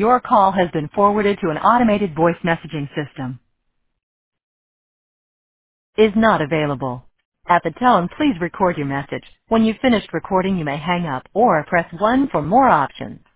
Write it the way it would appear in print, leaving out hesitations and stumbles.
Your call has been forwarded to an automated voice messaging system. Is not available. At the tone, please record your message. When you've finished recording, you may hang up or press 1 for more options.